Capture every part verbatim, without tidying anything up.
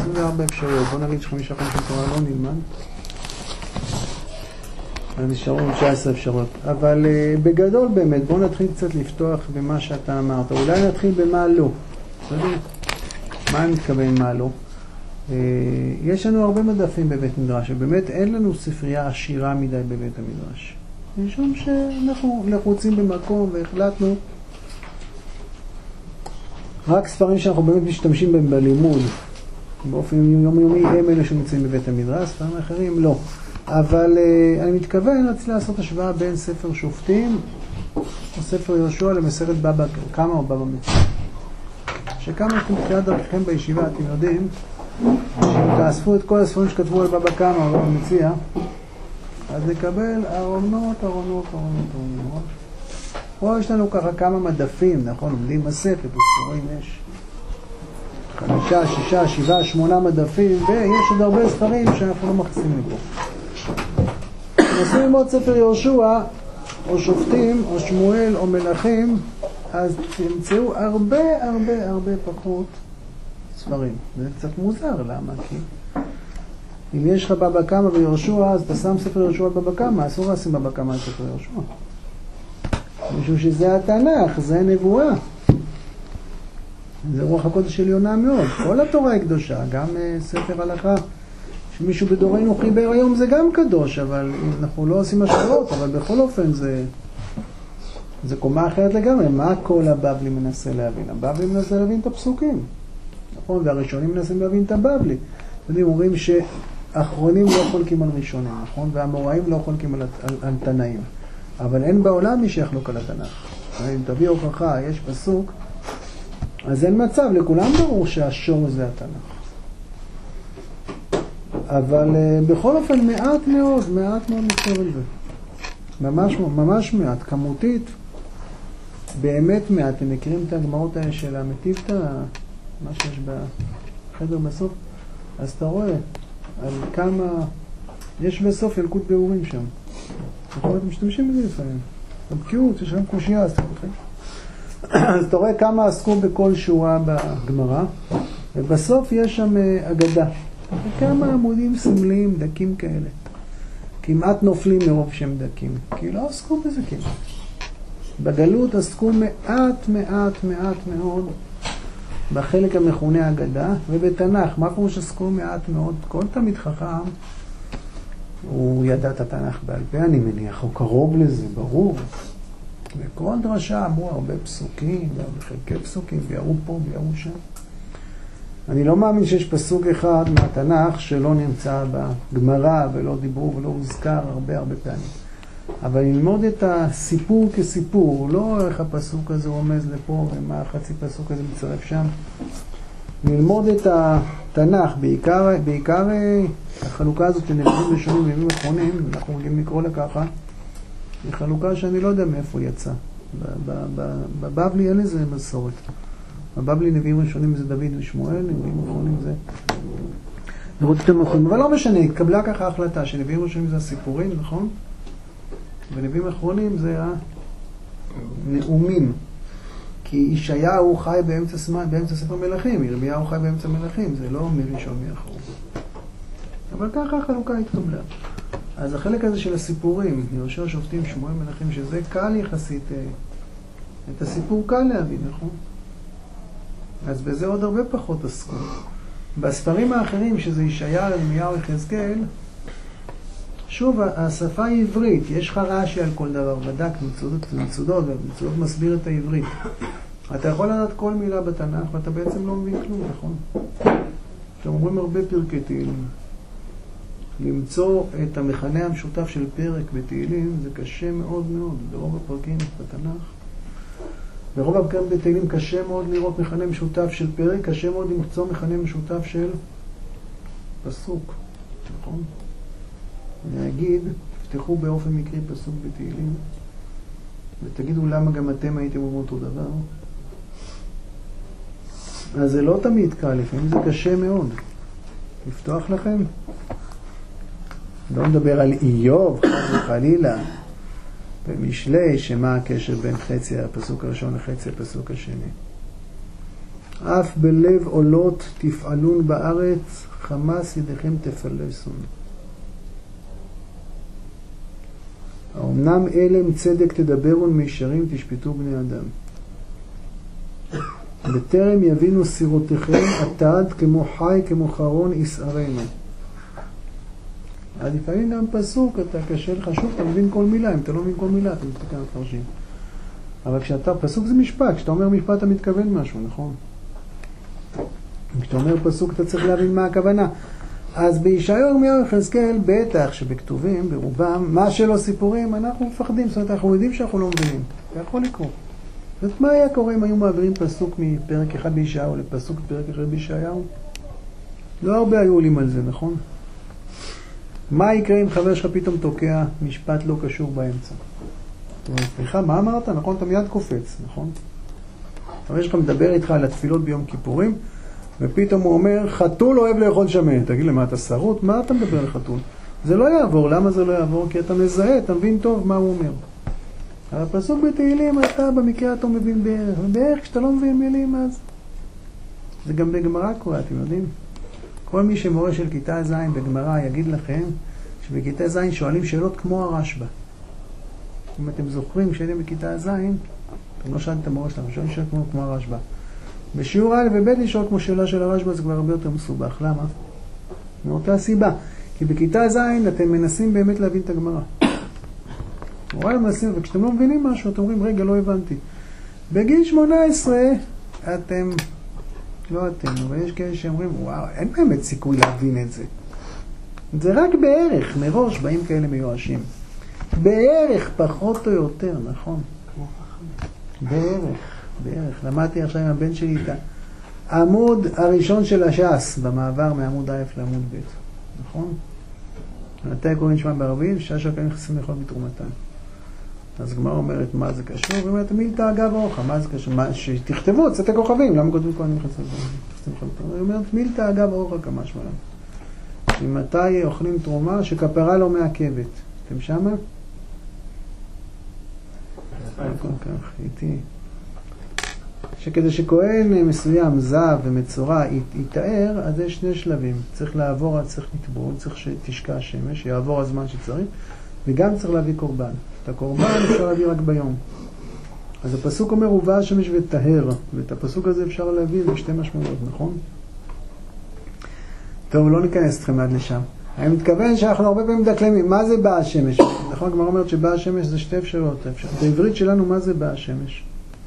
עשרים וארבע אפשרויות, בוא נגיד שחמישה חמישים תורה לא נלמד. אז נשארו תשע עשרה אפשרויות. אבל uh, בגדול באמת, בוא נתחיל קצת לפתוח במה שאתה אמרת. אולי נתחיל במה לא. בסדר? מה אני מתכוון מה לא? Uh, יש לנו הרבה מדפים בבית מדרש, ובאמת אין לנו ספרייה עשירה מדי בבית המדרש. משום שאנחנו לחוצים במקום והחלטנו רק ספרים שאנחנו באמת משתמשים בהם בלימוד באופן יומיומי הם אלה שנמצאים בבית המדרש, ספרים אחרים לא. אבל uh, אני מתכוון רציתי לעשות השוואה בין ספר שופטים או ספר יהושע למסכת בבא קמא או בבא מציעא. שכמה שאתם בתחילת דרככם בישיבה אתם יודעים שאם תאספו את כל הספרים שכתבו על בבא קמא או בבא מציעא אז נקבל ארונות, ארונות, ארונות, ארונות. פה יש לנו ככה כמה מדפים, נכון? עומדים מספת, רואים יש חמישה, שישה, שבעה, שמונה מדפים, ויש עוד הרבה ספרים שאנחנו לא מכניסים לפה. נסו ללמוד ספר יהושע, או שופטים, או שמואל, או מלכים, אז תמצאו הרבה, הרבה, הרבה פחות ספרים. זה קצת מוזר, למה? כי אם יש לך בבא קמא ויהושע, אז אתה שם ספר יהושע על בבא קמא, אסור לשים בבא קמא על ספר יהושע. משום שזה התנ"ך, זה נבואה. זה רוח הקודש עליונה מאוד. כל התורה היא קדושה, גם ספר הלכה שמישהו בדורנו חיבר היום זה גם קדוש, אבל אנחנו לא עושים השוואות, אבל בכל אופן זה, זה קומה אחרת לגמרי. מה כל הבבלי מנסה להבין? הבבלי מנסה להבין את הפסוקים. נכון? והראשונים מנסים להבין את הבבלי. אתם יודעים, אומרים שאחרונים לא חולקים על ראשונים, נכון? והאמוראים לא חולקים על, על, על תנאים. אבל אין בעולם מי שיחלוק על התנ"ך. אם תביא הוכחה, יש פסוק, אז אין מצב, לכולם ברור שהשור זה התנ"ך. אבל uh, בכל אופן מעט מאוד, מעט מאוד נזכר על זה. ממש, ממש מעט, כמותית, באמת מעט. אתם מכירים את הגמרות האלה של המטיבתא, מה שיש בחדר בסוף? אז אתה רואה על כמה, יש בסוף ילקוט ביאורים שם. נכון, אתם משתמשים בזה לפעמים. בבקיאות, יש להם קושייה, אז תקוטים. אז אתה רואה כמה עסקו בכל שורה בגמרא, ובסוף יש שם אגדה. וכמה עמודים סמליים, דקים כאלה. כמעט נופלים מרוב שהם דקים. כי לא עסקו בזה כמעט. בגלות עסקו מעט, מעט, מעט מאוד בחלק המכונה אגדה, ובתנ"ך, מה כמו שעסקו מעט מאוד? כל תמיד חכם, הוא ידע את התנ"ך בעל פה, אני מניח, הוא קרוב לזה, ברור. וכל דרשה אמרו הרבה פסוקים, חלקי פסוקים, ויראו פה, ויראו שם. אני לא מאמין שיש פסוק אחד מהתנ"ך שלא נמצא בגמרא ולא דיברו ולא הוזכר הרבה הרבה פעמים. אבל ללמוד את הסיפור כסיפור, לא איך הפסוק הזה רומז לפה ומה החצי פסוק הזה מצטרף שם. ללמוד את התנ"ך, בעיקר, בעיקר החלוקה הזאת שנראים ראשונים וימים אחרונים, אנחנו רגילים לקרוא לה ככה, היא חלוקה שאני לא יודע מאיפה יצא. בבבלי אין לזה מסורת. בבבלי נביאים ראשונים זה דוד ושמואל, נביאים אחרונים זה לראות את המחורים. אבל לא משנה, התקבלה ככה החלטה שנביאים ראשונים זה הסיפורים, נכון? ונביאים אחרונים זה הנאומים. כי ישעיהו חי באמצע, באמצע ספר מלכים, ירמיהו חי באמצע מלכים, זה לא מראשון מאחרון. אבל ככה החלוקה התקבלה. אז החלק הזה של הסיפורים, יהושע, שופטים, שמואל, מלכים, שזה קל יחסית, את הסיפור קל להבין, נכון? אז בזה עוד הרבה פחות עסקו. בספרים האחרים, שזה ישעיהו, ירמיהו, יחזקאל, שוב, השפה היא עברית, יש לך רש"י על כל דבר, בדק, מצודות, מצודות, מצודות מסביר את העברית. אתה יכול לדעת כל מילה בתנ"ך, ואתה בעצם לא מבין כלום, נכון? אתם אומרים הרבה פרקי תהילים. למצוא את המכנה המשותף של פרק בתהילים זה קשה מאוד מאוד, ברוב הפרקים בתנ"ך. ברוב הפרקים בתהילים קשה מאוד לראות מכנה משותף של פרק, קשה מאוד למצוא מכנה משותף של פסוק, נכון? אני אגיד, תפתחו באופן מקרי פסוק בתהילים, ותגידו למה גם אתם הייתם אומרים אותו דבר. אז זה לא תמיד קל, לפעמים זה קשה מאוד. לפתוח לכם? לא מדבר על איוב, חס וחלילה, במשלי, שמה הקשר בין חצי הפסוק הראשון לחצי הפסוק השני. אף בלב עולות תפעלון בארץ, חמס ידיכם תפלסון. האמנם אלם צדק תדברון מישרים תשפטו בני אדם. בטרם יבינו סירותיכם עתד כמו חי כמו חרון יסערנו. אז לפעמים גם פסוק, אתה קשה לך שוב, אתה מבין כל מילה, אם אתה לא מבין כל מילה, אתה מסתכל על פרשים. אבל כשאתה, פסוק זה משפט, כשאתה אומר משפט אתה מתכוון משהו, נכון? כשאתה אומר פסוק אתה צריך להבין מה הכוונה. אז בישעיהו ירמיהו יחזקאל, בטח שבכתובים, ברובם, מה שלא סיפורים, אנחנו מפחדים, זאת אומרת, אנחנו יודעים שאנחנו לא מבינים. זה יכול לקרות. זאת מה היה קורה אם היו מעבירים פסוק מפרק אחד בישעיהו לפסוק פרק אחד בישעיהו? לא הרבה היו עולים על זה, נכון? מה יקרה אם חבר שלך פתאום תוקע משפט לא קשור באמצע? סליחה, מה אמרת? נכון, אתה מיד קופץ, נכון? חבר שלך מדבר איתך על התפילות ביום כיפורים, ופתאום הוא אומר, חתול אוהב לאכול שמן. תגיד למה, אתה שרוט? מה אתה מדבר על חתול? זה לא יעבור. למה זה לא יעבור? כי אתה מזהה, אתה מבין טוב מה הוא אומר. אבל פסוק בתהילים, אתה במקרה אתה מבין בערך. ובערך כשאתה לא מבין מילים, אז... זה גם בגמרא קורה, אתם יודעים? כל מי שמורה של כיתה ז' בגמרא יגיד לכם שבכיתה ז' שואלים שאלות כמו הרשב"א. אם אתם זוכרים, כשאתם בכיתה ז', אתם לא שאלתם את המורה שלנו, שואלים שאלות כמו, כמו הרשב"א. בשיעור א' וב' לשאול כמו שאלה של הרשב"א זה כבר הרבה יותר מסובך. למה? מאותה סיבה. כי בכיתה ז' אתם מנסים באמת להבין את הגמרא. וואלה מנסים, וכשאתם לא מבינים משהו, אתם אומרים, רגע, לא הבנתי. בגיל שמונה עשרה, אתם, לא אתם, אבל יש כאלה שאומרים, וואו, אין באמת סיכוי להבין את זה. זה רק בערך, מראש באים כאלה מיואשים. בערך, פחות או יותר, נכון? בערך, בערך. למדתי עכשיו עם הבן שלי את העמוד הראשון של הש"ס, במעבר מעמוד א' לעמוד ב'. נכון? מתי קוראים שמע בערבית? שעה שהפעמים נכנסים לאכול בתרומתן. אז גמרא אומרת, מה זה קשור? היא אומרת, מילתא אגב אורחא, מה זה קשור? שתכתבו, צאת הכוכבים, למה כותבים כל נכנסים לאכול בתרומתן? היא אומרת, מילתא אגב אורחא כמה שמע להם. ממתי אוכלים תרומה שכפרה לא מעכבת? אתם שמה? איתי. שכדי שכהן מסוים, זב ומצורע, יתאר, אז יש שני שלבים. צריך לעבור, צריך לטבול, צריך שתשקע השמש, יעבור הזמן שצריך, וגם צריך להביא קורבן. את הקורבן אפשר להביא רק ביום. אז הפסוק אומר, ובא השמש וטהר, ואת הפסוק הזה אפשר להביא בשתי משמעויות, נכון? טוב, לא ניכנס אתכם עד לשם. אני מתכוון שאנחנו הרבה פעמים מדקלמים, מה זה בא השמש? נכון, הגמרא אומרת שבא השמש זה שתי אפשרויות. בעברית שלנו, מה זה בא השמש?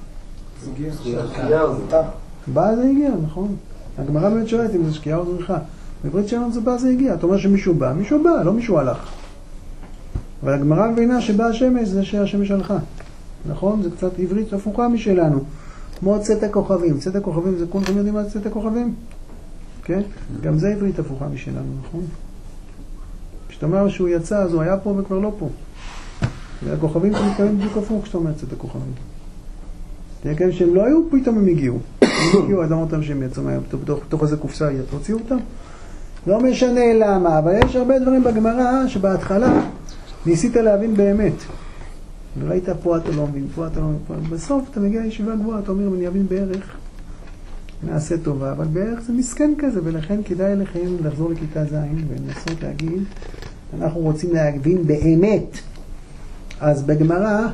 בא זה הגיע, נכון. הגמרא באמת שואלת אם זה שקיעה או זריחה. בעברית שלנו זה בא זה הגיע. אתה אומר שמישהו בא, מישהו בא, לא מישהו הלך. אבל הגמרא מבינה שבא השמש זה שהשמש הלכה. נכון? זה קצת עברית הפוכה משלנו. כמו צאת הכוכבים. צאת הכוכבים זה כולכם יודעים מה זה צאת הכוכבים? כן? גם זה עברית הפוכה משלנו, נכון? כשאתה אומר שהוא יצא, אז הוא היה פה וכבר לא פה. והכוכבים אתה מתכוון בדיוק הפוך כשאתה אומר צאת הכוכבים. תהיה כאלה שהם לא היו, פתאום הם הגיעו. הם הגיעו, אז אמרתם שהם יצאו מהם, בתוך איזה קופסה, תוציאו אותם. לא משנה למה, אבל יש הרבה דברים בגמרא שבהתחלה ניסית להבין באמת. וראית פה אתה לא מבין, פה אתה לא מבין. בסוף אתה מגיע לישיבה גבוהה, אתה אומר, אני אבין בערך, נעשה טובה, אבל בערך זה מסכן כזה, ולכן כדאי לכם לחזור לכיתה ז' ולנסות להגיד, אנחנו רוצים להבין באמת. אז בגמרא,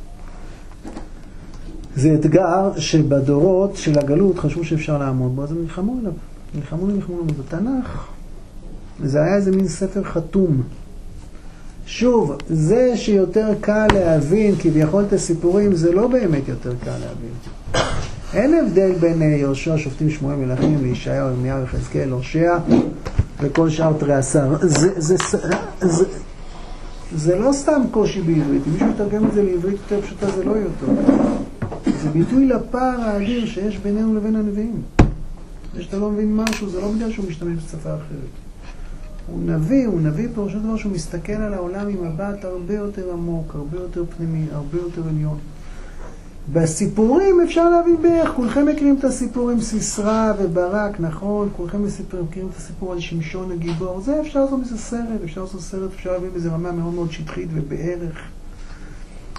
זה אתגר שבדורות של הגלות חשבו שאפשר לעמוד בו, אז הם נלחמו עליו. נלחמו נלחמו עליו. בתנ"ך, זה היה איזה מין ספר חתום. שוב, זה שיותר קל להבין, כביכול את הסיפורים, זה לא באמת יותר קל להבין. אין הבדל בין יהושע, שופטים, שמואל, מלכים, לישעיהו, ירמיהו, יחזקאל, הושע, וכל שאר תרי עשר. זה, זה, זה, זה לא סתם קושי בעברית. אם מישהו יתרגם את זה לעברית יותר פשוטה, זה לא יהיה טוב. זה ביטוי לפער האדיר שיש בינינו לבין הנביאים. זה שאתה לא מבין משהו, זה לא בגלל שהוא משתמש בשפה אחרת. הוא נביא, הוא נביא פירושו דבר שהוא מסתכל על העולם עם מבט הרבה יותר עמוק, הרבה יותר פנימי, הרבה יותר עליון. בסיפורים אפשר להבין בערך, כולכם מכירים את הסיפורים סיסרא וברק, נכון? כולכם מכירים את הסיפור על שמשון הגיבור. זה אפשר לעשות בזה סרט, אפשר לעשות סרט, אפשר להבין בזה רמה מאוד מאוד שטחית ובערך.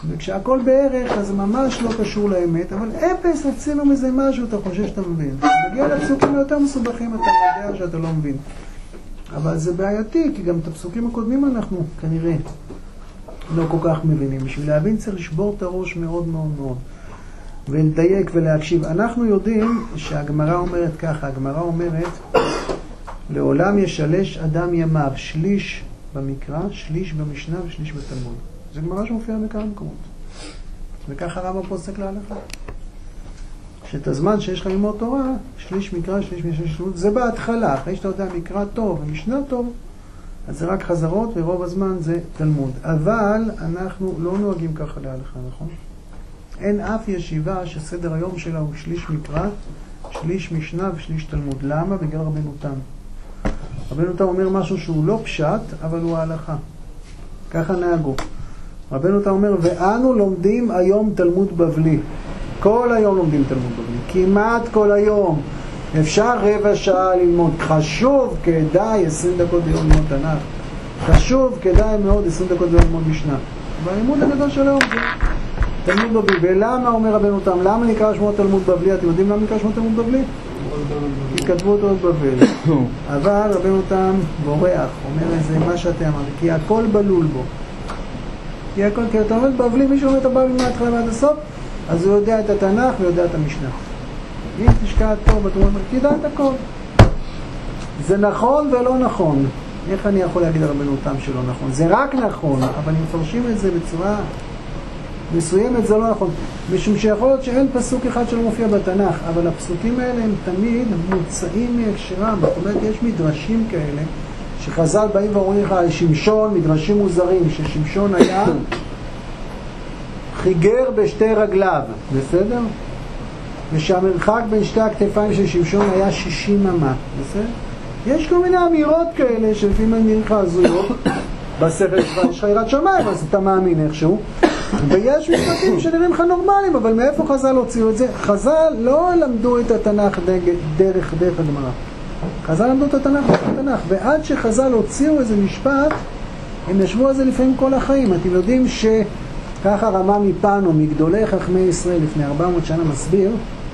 וכשהכל בערך, אז זה ממש לא קשור לאמת, אבל אפס עשינו מזה משהו, אתה חושב שאתה מבין. מגיע לפסוקים היותר מסובכים, אתה יודע שאתה לא מבין. אבל זה בעייתי, כי גם את הפסוקים הקודמים אנחנו כנראה לא כל כך מבינים. בשביל להבין צריך לשבור את הראש מאוד מאוד מאוד, ולדייק ולהקשיב. אנחנו יודעים שהגמרא אומרת ככה, הגמרא אומרת, לעולם ישלש אדם ימיו, שליש במקרא, שליש במשנה ושליש בתלמוד. זה גמרא שמופיע בכמה מקומות. וככה הרב פוסק להלכה. שאת הזמן שיש לך ללמוד תורה, שליש מקרא, שליש משנה, שליש תלמוד, זה בהתחלה. אחרי שאתה יודע מקרא טוב ומשנה טוב, אז זה רק חזרות, ורוב הזמן זה תלמוד. אבל אנחנו לא נוהגים ככה להלכה, נכון? אין אף ישיבה שסדר היום שלה הוא שליש מקרא, שליש משנה ושליש תלמוד. למה? בגלל רבנו תם. רבנו תם אומר משהו שהוא לא פשט, אבל הוא ההלכה. ככה נהגו. רבנו תם אומר, ואנו לומדים היום תלמוד בבלי. כל היום לומדים תלמוד בבלי. כמעט כל היום. אפשר רבע שעה ללמוד. חשוב כדאי עשרים דקות ביום ללמוד תנ"ך. חשוב כדאי מאוד עשרים דקות ביום ללמוד משנה. והלימוד הגדול של היום זה תלמוד בבלי. ולמה אומר רבנו תם? למה נקרא שמו תלמוד בבלי? אתם יודעים למה נקרא שמו תלמוד בבלי? כי כתבו אותו בבל. אבל רבנו תם בורח, אומר איזה מה שאתה אמרת, כי הכל בלול בו. כי הכל, כי אתה אומר בבלי, מישהו אומר את הבבלי מההתחלה ועד הסוף, אז הוא יודע את התנ"ך ויודע את המשנה. אם תשקע טוב, אתה אומר, תדע את הכל. זה נכון ולא נכון. איך אני יכול להגיד רבנו תם שלא נכון? זה רק נכון, אבל אם מפרשים את זה בצורה מסוימת זה לא נכון, משום שיכול להיות שאין פסוק אחד שלא מופיע בתנ"ך, אבל הפסוקים האלה הם תמיד מוצאים מהקשרם. זאת אומרת, יש מדרשים כאלה שחז"ל באים ואומרים לך על שמשון, מדרשים מוזרים, ששמשון היה חיגר בשתי רגליו, בסדר? ושהמרחק בין שתי הכתפיים של שמשון היה שישים אמה, בסדר? יש כל מיני אמירות כאלה שלפעמים אני נראה לך הזויות בספר שלך, יש לך יראת שמיים, אז אתה מאמין איכשהו, ויש משפטים שנראים לך נורמליים, אבל מאיפה חז"ל הוציאו את זה? חז"ל לא למדו את התנ"ך דרך דרך הגמרא. חז"ל למדו את התנ"ך דרך התנ"ך, ועד שחז"ל הוציאו איזה משפט, הם ישבו על זה לפעמים כל החיים. אתם יודעים שככה רמה מפנו, מגדולי חכמי ישראל לפני ארבע מאות שנה מסביר,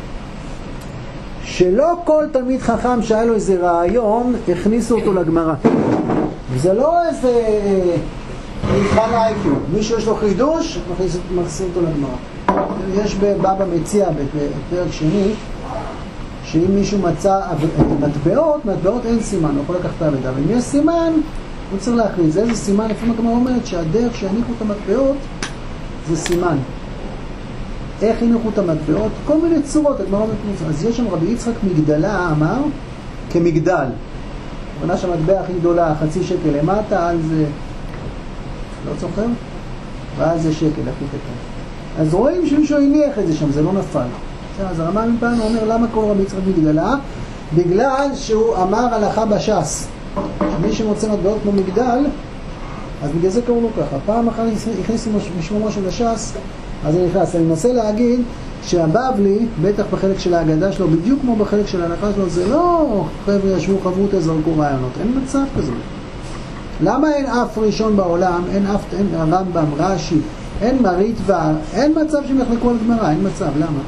שלא כל תלמיד חכם שהיה לו איזה רעיון, הכניסו אותו לגמרא. וזה לא איזה מבחן איי קיו. מי שיש לו חידוש, מכניס אותו לגמרא. יש בבבא מציע, בפרק שני, שאם מישהו מצא מטבעות, מטבעות אין סימן, הוא יכול לקחת את העבודה. אבל אם יש סימן, הוא צריך להכניס. איזה סימן? לפעמים הגמרא אומרת שהדרך שהניחו את המטבעות זה סימן. איך הניחו את המטבעות? כל מיני צורות, הגמרא אומרת. אז יש שם רבי יצחק מגדלה, אמר, כמגדל. בנה שהמטבע הכי גדולה, חצי שקל למטה, על זה, לא צוחר? ועל זה שקל, הכי קטן. אז רואים שמישהו הניח את זה שם, זה לא נפל. אז הרמה מפנו אומר, למה כל רבי יצחק מגדלה? בגלל שהוא אמר הלכה בש"ס. מי שמוצא מטבעות כמו מגדל, אז בגלל זה קראו לו ככה. פעם אחת הכניסו משמומו של הש"ס, אז זה נכנס. אני מנסה להגיד שהבבלי, בטח בחלק של ההגדה שלו, בדיוק כמו בחלק של ההלכה שלו, זה לא חבר'ה ישבו חברותא זרקו רעיונות, אין מצב כזה. למה אין אף ראשון בעולם, אין אף, אין הרמב"ם, רש"י, אין מריטב"א, אין מצב שהם יחלקו על גמרא, אין מצב, למה?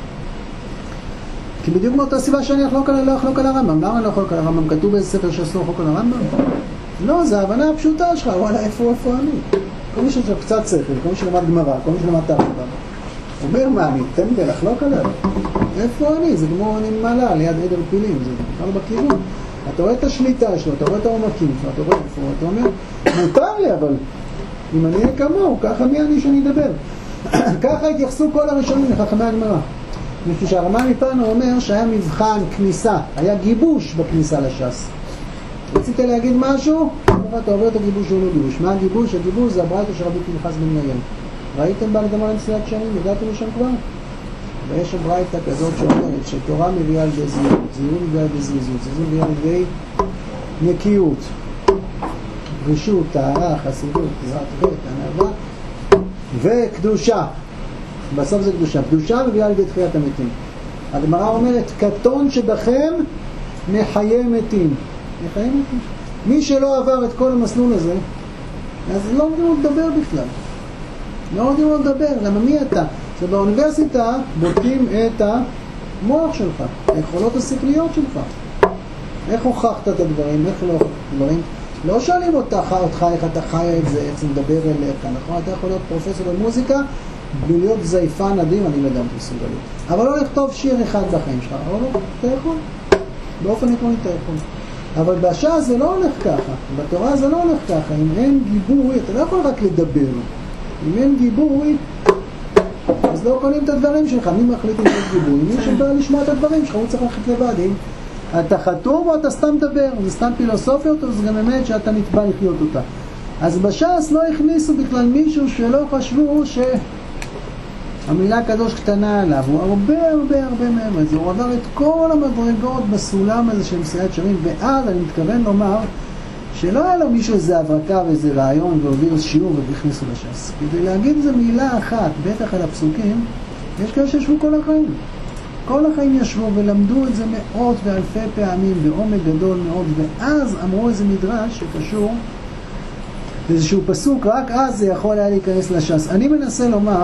כי בדיוק מאותה סיבה שאני אחלוק על, לא אחלוק על הרמב"ם. למה אני לא אחלוק על הרמב"ם? כתוב באיזה ספר שאסור לחלוק על הרמב"ם? לא, זה ההבנה הפשוטה שלך, וואלה, איפה, איפה אני? כל מי שיש לו קצת שכל, כל מי שלמד גמרא, כל מי שלמד את הרמב"ם, אומר מה, אני אתן לי לחלוק עליו? איפה אני? זה כמו אני מעלה ליד עדר פילים, זה בכלל בכיוון. אתה רואה את השליטה שלו, אתה רואה את העומקים שלו, אתה רואה איפה, אתה אומר, מותר לי, אבל אם אני אהיה כמוהו, ככה מי אני שאני אדבר? ככה התייחסו כל הראשונים לחכמי הגמרא. לפי שהרמה מפנו אומר שהיה מבחן כניסה, היה גיבוש בכניסה לש"ס. רצית להגיד משהו? אתה עובר את הגיבוש או לא גיבוש. מה הגיבוש? הגיבוש זה הברייתא של רבי פנחס בן מרים. ראיתם בהקדמה למסילת שנים? הגעתם לשם כבר? ויש הברייתא כזאת שאומרת שתורה מביאה על ידי זהירות, זהירות מביאה על ידי זריזות, זריזות מביאה על ידי נקיות, רשות, טהרה, חסידות, יראת חטא, ענווה וקדושה. בסוף זה קדושה. קדושה מביאה על ידי תחיית המתים. הגמרא אומרת, קטון שבכם מחיה מתים. מחיה מתים. מי שלא עבר את כל המסלול הזה, אז לא מדבר בכלל. לא נותנים לו לדבר. למה מי אתה? זה באוניברסיטה בודקים את המוח שלך, היכולות השכליות שלך. איך הוכחת את הדברים, איך לא הוכחת את הדברים. לא שואלים אותך, אותך איך אתה חי את זה, איך זה מדבר אליך, נכון? אתה יכול להיות פרופסור במוזיקה, להיות זייפן עדים, אני לא יודע אם תסוגל לי. אבל לא לכתוב שיר אחד בחיים שלך, אבל לא, אתה יכול. באופן עקרוני אתה יכול. אבל בשעה זה לא הולך ככה, בתורה זה לא הולך ככה. אם אין גיבוי, אתה לא יכול רק לדבר. אם אין גיבוי, אז לא קונים את הדברים שלך. מי מחליט אם יש גיבוי? מי שבא לשמוע את הדברים שלך, הוא צריך להחליט לבד. אם אתה חתום או אתה סתם מדבר, זה סתם פילוסופיות, או זה גם אמת שאתה נתבע לחיות אותה. אז בש"ס לא הכניסו בכלל מישהו שלא חשבו שהמילה קדוש קטנה עליו. הוא הרבה הרבה הרבה מעבר לזה. הוא עבר את כל המדרגות בסולם הזה של מסיעת שרים, ואז אני מתכוון לומר שלא היה לו מישהו איזה הברקה ואיזה רעיון והוביל שיעור והכניסו לש"ס. כדי להגיד איזה מילה אחת, בטח על הפסוקים, יש כאלה שישבו כל החיים. כל החיים ישבו ולמדו את זה מאות ואלפי פעמים בעומק גדול מאוד, ואז אמרו איזה מדרש שקשור לאיזשהו פסוק, רק אז זה יכול היה להיכנס לש"ס. אני מנסה לומר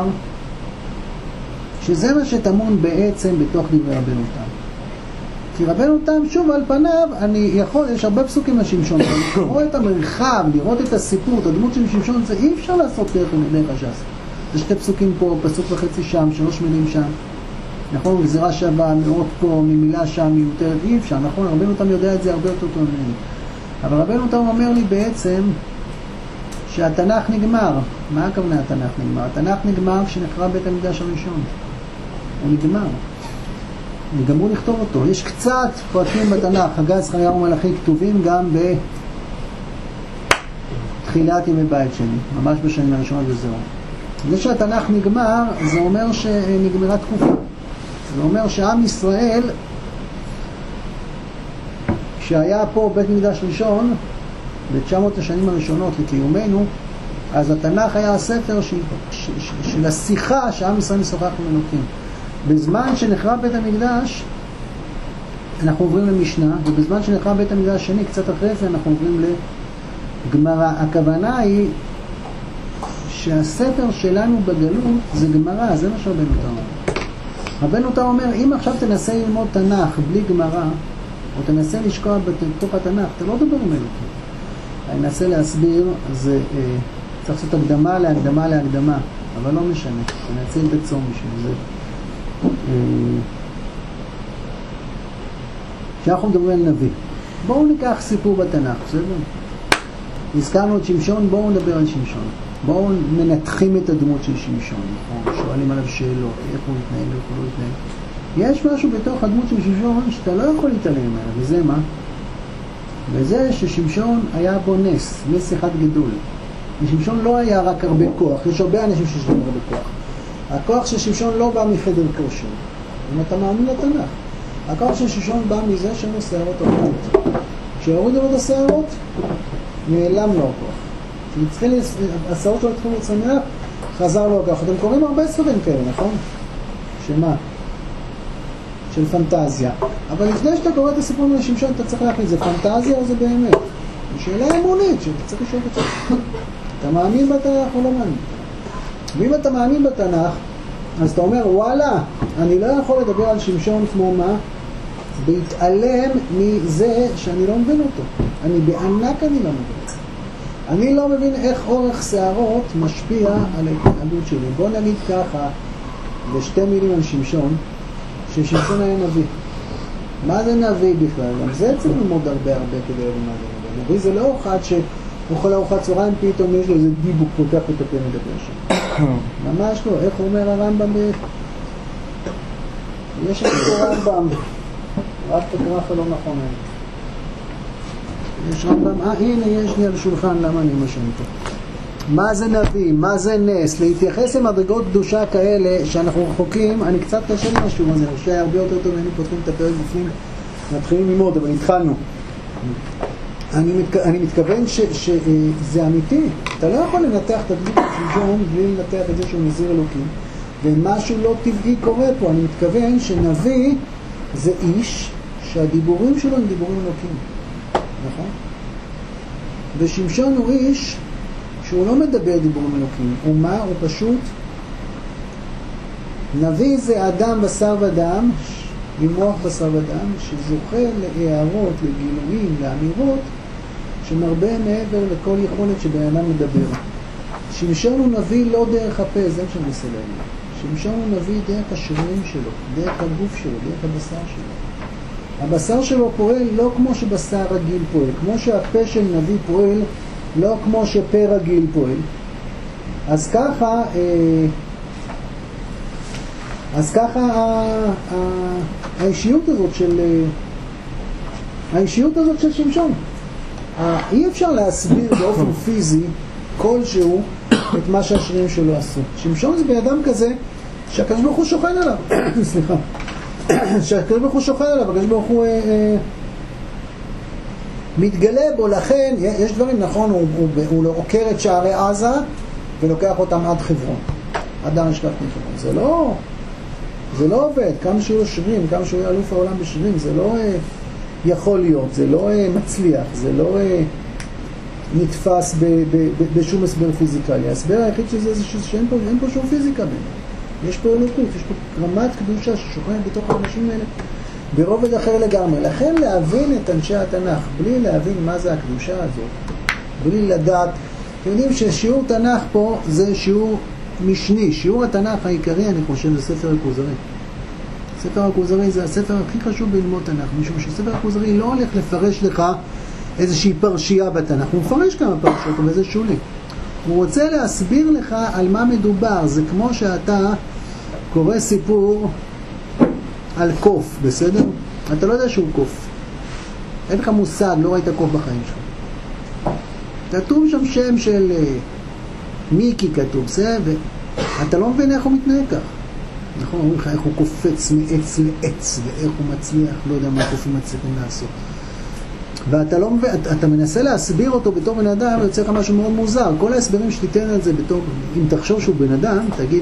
שזה מה שטמון בעצם בתוך דברי רבנו תם. כי רבנו תם, שוב על פניו, אני יכול, יש הרבה פסוקים לשמשון, לראות את המרחב, לראות את הסיפור, את הדמות של שמשון, זה אי אפשר לעשות דרך הש"ס. זה שתי פסוקים פה, פסוק וחצי שם, שלוש מילים שם. נכון, גזירה שווה, מאות פה, ממילה שם, מיותרת, אי אפשר, נכון, רבנו תם יודע את זה הרבה יותר טוב ממני. אבל רבנו תם אומר לי בעצם שהתנ"ך נגמר. מה הכוונה התנ"ך נגמר? התנ"ך נגמר כשנחרב בית המקדש הראשון. הוא נגמר. נגמרו לכתוב אותו. יש קצת פרטים בתנ"ך, חגי, זכריה ומלאכי, כתובים גם בתחילת ימי בית שני, ממש בשנים הראשונות וזהו. זה שהתנ"ך נגמר, זה אומר שנגמרה תקופה. זה אומר שעם ישראל, כשהיה פה בית מקדש ראשון, ב-תשע מאות השנים הראשונות לקיומנו, אז התנ"ך היה הספר של, של, של, של השיחה שעם ישראל משוחח עם אלוקים. בזמן שנחרב בית המקדש, אנחנו עוברים למשנה, ובזמן שנחרב בית המקדש השני, קצת אחרי זה, אנחנו עוברים לגמרא. הכוונה היא שהספר שלנו בגלות זה גמרא, זה מה שרבנו תם אומר. רבנו תם אומר, אם עכשיו תנסה ללמוד תנ"ך בלי גמרא, או תנסה לשקוע בתוך התנ"ך, אתה לא דבר עם אלוקים. אני אנסה להסביר, זה אה, צריך לעשות הקדמה להקדמה להקדמה, אבל לא משנה, אני אציל את הצום בשביל זה. אה, שאנחנו מדברים על נביא. בואו ניקח סיפור בתנ"ך, בסדר? הזכרנו את שמשון, בואו נדבר על שמשון. בואו מנתחים את הדמות של שמשון, נכון? שואלים עליו שאלות, איך הוא יתנהל, איך הוא לא יתנהל. יש משהו בתוך הדמות של שמשון שאתה לא יכול להתעלם ממנו, וזה מה? וזה ששמשון היה בו נס, נס אחד גדול. ושמשון לא היה רק הרבה כוח, יש הרבה אנשים שיש להם הרבה כוח. הכוח של שמשון לא בא מחדר כושר, אם אתה מאמין לתנ"ך. הכוח של שמשון בא מזה שאין לו שערות ארוכות. כשהורידו לו את השערות, נעלם לו הכוח. השערות שלו התחילו לצמח, חזר לו הכוח. אתם קוראים הרבה ספרים כאלה, נכון? שמה? של פנטזיה. אבל לפני שאתה קורא את הסיפור של שמשון, אתה צריך להחליט, זה פנטזיה או זה באמת? זו שאלה אמונית, שאתה צריך לשאול את זה. אתה מאמין בתנ"ך או לא מאמין? ואם אתה מאמין בתנ"ך, אז אתה אומר, וואלה, אני לא יכול לדבר על שמשון כמו מה? בהתעלם מזה שאני לא מבין אותו. אני בענק אני לא מבין. אני לא מבין איך אורך שערות משפיע על ההתנהגות שלי. בוא נגיד ככה, בשתי מילים על שמשון, ששמשון היה נביא. מה זה נביא בכלל? גם זה צריך ללמוד הרבה הרבה כדי להבין מה זה נביא. נביא זה לא אחד שאוכל ארוחת צהריים פתאום יש לו איזה דיבוק כל כך מטפל מדבר שם. ממש לא. איך אומר הרמב"ם? יש את הרמב"ם. רק תקרח לא נכון. יש רמב"ם. אה, הנה יש לי על השולחן, למה אני משם פה? מה זה נביא? מה זה נס? להתייחס למדרגות קדושה כאלה שאנחנו רחוקים, אני קצת קשה למשהו הזה, אני חושב הרבה יותר טוב, אני פותחים את הפרק בפנים, מתחילים ללמוד, אבל התחלנו. אני, מת, אני מתכוון ש, שזה אמיתי. אתה לא יכול לנתח את הדמות של שמשון בלי לנתח את זה שהוא נזיר אלוקים, ומשהו לא טבעי קורה פה. אני מתכוון שנביא זה איש שהדיבורים שלו הם דיבורים אלוקים. נכון? ושמשון הוא איש שהוא לא מדבר דיבורים אלוקים. הוא מה? הוא פשוט נביא זה אדם בשר ודם, עם מוח בשר ודם, שזוכה להערות, לגילויים, לאמירות, שמרבה מעבר לכל יכולת שבן אדם מדבר. שמשון הוא נביא לא דרך הפה, זה מה שאני מנסה להגיד. שמשון הוא נביא דרך השרירים שלו, דרך הגוף שלו, דרך הבשר שלו. הבשר שלו פועל לא כמו שבשר רגיל פועל, כמו שהפה של נביא פועל, לא כמו שפה רגיל פועל. אז ככה, אז ככה האישיות הזאת של, האישיות הזאת של שמשון. אי אפשר להסביר באופן פיזי כלשהו את מה שהשרירים שלו עשו. שמשון זה באדם כזה שהקדוש ברוך הוא שוכן עליו. סליחה. שהקדוש ברוך הוא שוכן עליו, הקדוש ברוך הוא אה, אה, מתגלה בו. לכן, יש דברים, נכון, הוא, הוא, הוא לא עוקר את שערי עזה ולוקח אותם עד חברון. עד המשקף מחברון. זה לא, זה לא עובד. כמה שהוא שרירים, כמה שהוא אלוף העולם בשרירים, זה לא אה, יכול להיות, זה לא אה, מצליח, זה לא אה, נתפס ב, ב, ב, בשום הסבר פיזיקלי. ההסבר היחיד שזה זה שאין פה, אין פה שום פיזיקה בין. יש פה אלוקות, יש פה רמת קדושה ששוכנת בתוך האנשים האלה ברובד אחר לגמרי. לכן להבין את אנשי התנ"ך בלי להבין מה זה הקדושה הזאת, בלי לדעת, אתם יודעים ששיעור תנ"ך פה זה שיעור משני. שיעור התנ"ך העיקרי, אני חושב, זה ספר הכוזרי. ספר הכוזרי זה הספר הכי חשוב בלמוד תנ"ך, משום שספר הכוזרי לא הולך לפרש לך איזושהי פרשייה בתנ"ך, הוא מפרש כמה פרשיות, אבל זה שולי. הוא רוצה להסביר לך על מה מדובר. זה כמו שאתה קורא סיפור על קוף, בסדר? אתה לא יודע שהוא קוף. אין לך מושג, לא ראית קוף בחיים שלך. כתוב שם שם של מיקי כתוב, זה, ואתה לא מבין איך הוא מתנהג כך. נכון, אומרים לך איך הוא קופץ מעץ לעץ, ואיך הוא מצליח, לא יודע מה קופים מצליחים לעשות. ואתה לא מבין, אתה, אתה מנסה להסביר אותו בתור בן אדם, ויוצא לך משהו מאוד מוזר. כל ההסברים שתיתן על זה בתור, אם תחשוב שהוא בן אדם, תגיד,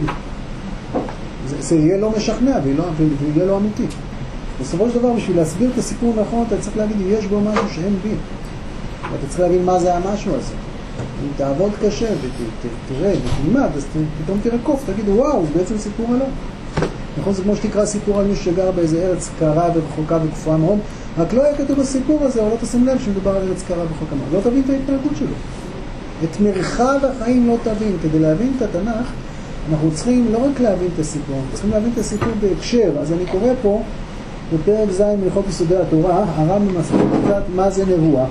זה, זה יהיה לא משכנע, ויהיה לא אמיתי. בסופו של דבר, בשביל להסביר את הסיפור נכון, אתה צריך להגיד, יש בו משהו שאין בי. ואתה צריך להבין מה זה המשהו הזה. אם תעבוד קשה ותראה ותלמד, אז פתאום תראה קוף, תגיד, וואו, זה בעצם סיפור עליו. נכון, זה כמו שתקרא סיפור על מי שגר באיזה ארץ קרה ורחוקה וקפואה מאוד, רק לא היה כתוב בסיפור הזה, או לא תשים לב שמדובר על ארץ קרה ורחוקה מאוד. לא תבין את ההתנהגות שלו. את מרחב החיים לא תבין. כדי להבין את התנ"ך, אנחנו צריכים לא רק להבין את הסיפור, אנחנו צריכים להבין את הסיפור בהקשר. אז אני קורא פה, בפרק ז' מלכות יסודי התורה, הרמב"ם מסביר קצת מה זה נבואה.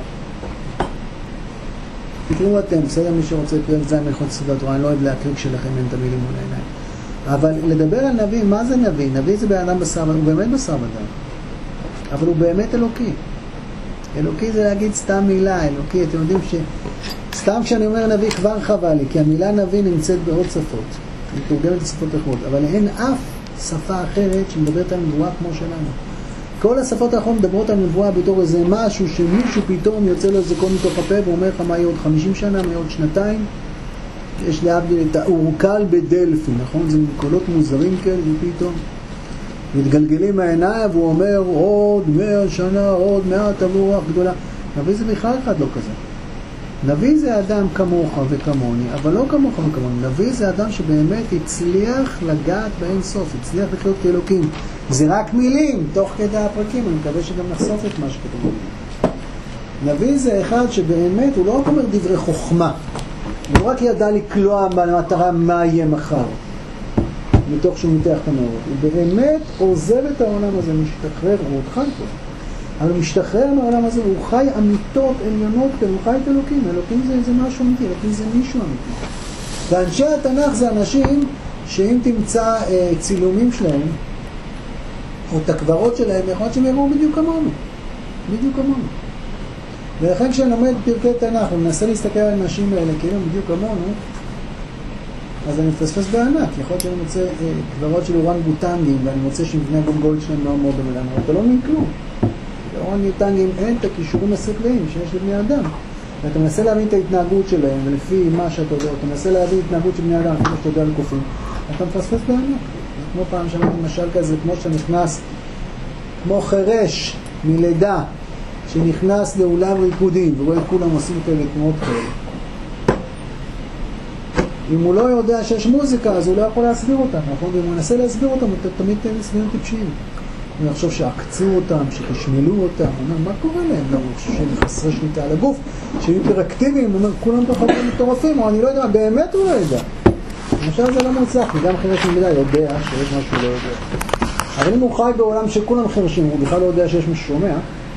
תקראו אתם, בסדר, מי שרוצה פרק ז' מלכות יסודי התורה, אני לא אוהב להקריג שלכם אין את המילים מול העיניים. אבל לדבר על נביא, מה זה נביא? נביא זה באדם בשר, הוא באמת בשר ודם. אבל הוא באמת אלוקי. אלוקי זה להגיד סתם מילה, אלוקי, אתם יודעים ש... סתם כשאני אומר נביא כבר חבל לי, כי המילה נביא נמצאת בעוד שפות. היא תורגמת לשפות אחרות, אבל אין אף שפה אחרת שמדברת על נבואה כמו שלנו. כל השפות האחרות מדברות על נבואה בתור איזה משהו שמישהו פתאום יוצא לו איזה קול מתוך הפה ואומר לך מה יהיה עוד חמישים שנה, מה יהיה עוד שנתיים. יש להבדיל את האורקל בדלפי, נכון? זה קולות מוזרים כאלה ופתאום מתגלגלים מהעיניים והוא אומר עוד מאה שנה, עוד מעט רוח גדולה. נביא זה בכלל אחד לא כזה. נביא זה אדם כמוך וכמוני, אבל לא כמוך וכמוני. נביא זה אדם שבאמת הצליח לגעת באין סוף, הצליח לחיות כאלוקים. זה רק מילים, תוך כדי הפרקים, אני מקווה שגם נחשוף את מה שכתוב. נביא זה אחד שבאמת, הוא לא רק אומר דברי חוכמה, הוא לא רק ידע לקלוע במטרה מה יהיה מחר, מתוך שהוא מתח את המאורות. הוא באמת עוזב את העולם הזה, משתחרר, הוא עוד חי פה. אבל הוא משתחרר מהעולם הזה, הוא חי אמיתות עליונות, הוא חי את אלוקים. אלוקים זה, זה משהו אמיתי, אלוקים זה מישהו אמיתי. ואנשי התנ"ך זה אנשים שאם תמצא אה, צילומים שלהם, או את הקברות שלהם, יכול להיות שהם יראו בדיוק כמונו. בדיוק כמונו. ולכן כשאני לומד פרקי תנ"ך, ומנסה להסתכל על האנשים האלה, כאילו בדיוק כמונו, אז אני מפספס בענק. יכול להיות שאני מוצא אה, קברות של אורן בוטנגים, ואני מוצא שמבנה גולגולד שלהם מאוד מאוד במלאנו, אבל אתה לא מבין כלום. אורן בוטנגים אין את הכישורים השכליים שיש לבני אדם. ואתה מנסה להבין את ההתנהגות שלהם, ולפי מה שאתה יודע, אתה מנסה להבין את ההתנהגות של בני אדם, כמו שאתה יודע על קופים, אתה מפספס בענק. זה כמו פעם שמעתי משל כזה, כמו שאתה נכנס, כמו חרש מלידה, שנכנס לאולם ריקודים, ורואה את כולם עושים כאלה תנועות כאלה. אם הוא לא יודע שיש מוזיקה, אז הוא לא יכול להסביר אותה, נכון? ואם הוא מנסה להסביר אותם, הוא תמיד מסבירים טיפשיים. הוא יחשוב שעקצו אותם, שתשמלו אותם, הוא אומר, מה קורה להם? לא, הוא חושב שהם חסרי שליטה על הגוף, שהם היפראקטיביים, הוא אומר, כולם פחדים מטורפים, או אני לא יודע, באמת הוא לא יודע. למשל זה לא מוצלח, וגם חרש ממידה יודע שיש משהו לא יודע. אבל אם הוא חי בעולם שכולם חרשים, הוא בכלל לא יודע שיש משהו שומע,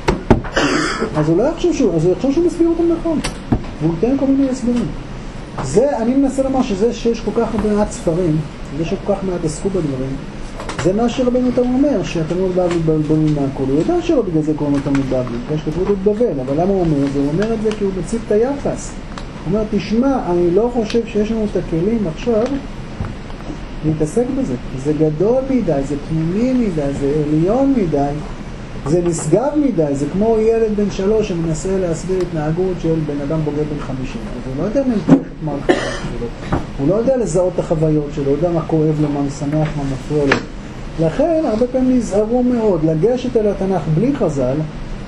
אז הוא לא יחשוב שהוא, אז הוא יחשוב שהוא מסביר אותם נכון. והוא ייתן כל מיני הסברים. זה, אני מנסה לומר שזה שיש כל כך הרבה מעט ספרים, זה שכל כך מעט עסקו בדברים, זה מה שרבנו תם אומר, שהתלמוד בבלי בונים מהכל. הוא יודע שלא בגלל זה קוראים לתלמוד בבלי, יש כתבות את בבל, אבל למה הוא אומר את זה? הוא אומר את זה כי הוא מציב את היחס. הוא אומר, תשמע, אני לא חושב שיש לנו את הכלים עכשיו להתעסק בזה. זה גדול מדי, זה פנימי מדי, זה עליון מדי, זה נשגב מדי, זה כמו ילד בן שלוש שמנסה להסביר התנהגות של בן אדם בוגר בן חמישים. אז הוא לא יודע מנתח את מערכת שלו, הוא לא יודע לזהות את החוויות שלו, הוא יודע מה כואב לו, מה משמח, מה מפריע לו. לכן, הרבה פעמים נזהרו מאוד, לגשת אל התנ"ך בלי חז"ל,